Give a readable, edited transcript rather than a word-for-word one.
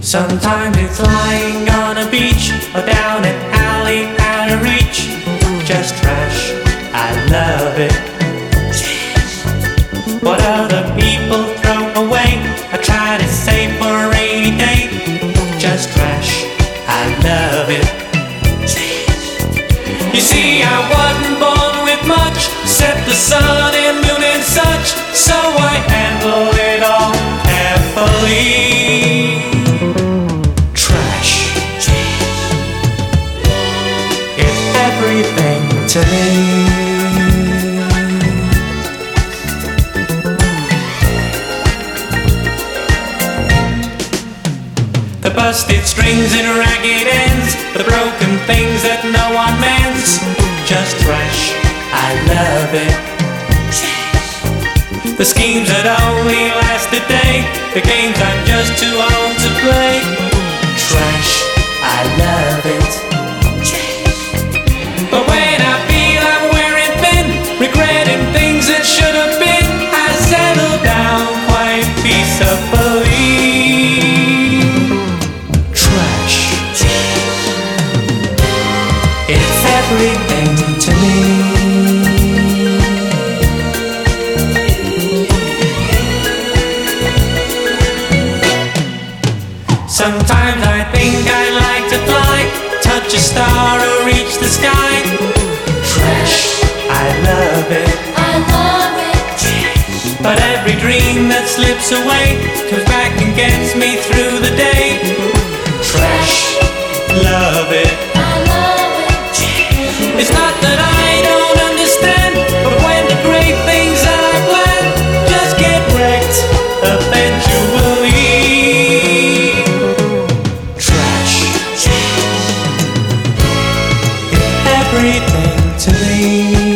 Sometimes it's lying on a beach or down an alley out of reach. Just trash, I love it. What other people throw away, I try to save for a rainy day. Just trash, I love it. You see, I wasn't born with much except the sun and moon and such, so I handle it all carefully. Everything to me. The busted strings and ragged ends, the broken things that no one mends. Just trash, I love it. The schemes that only last a day, the games I'm just too old to play. Trash, I love it. But when I feel I'm wearing thin, regretting things that should have been, I settle down quite peacefully. Trash, it's everything to me. Sometimes I think I'd like to fly, touch a star or reach the sky. Trash, I love it. I love it. But every dream that slips away comes back and gets me through the day. Trash, love it. I love it. It's not that I don't understand, but when the great things that I plan just get wrecked eventually. Everything to me.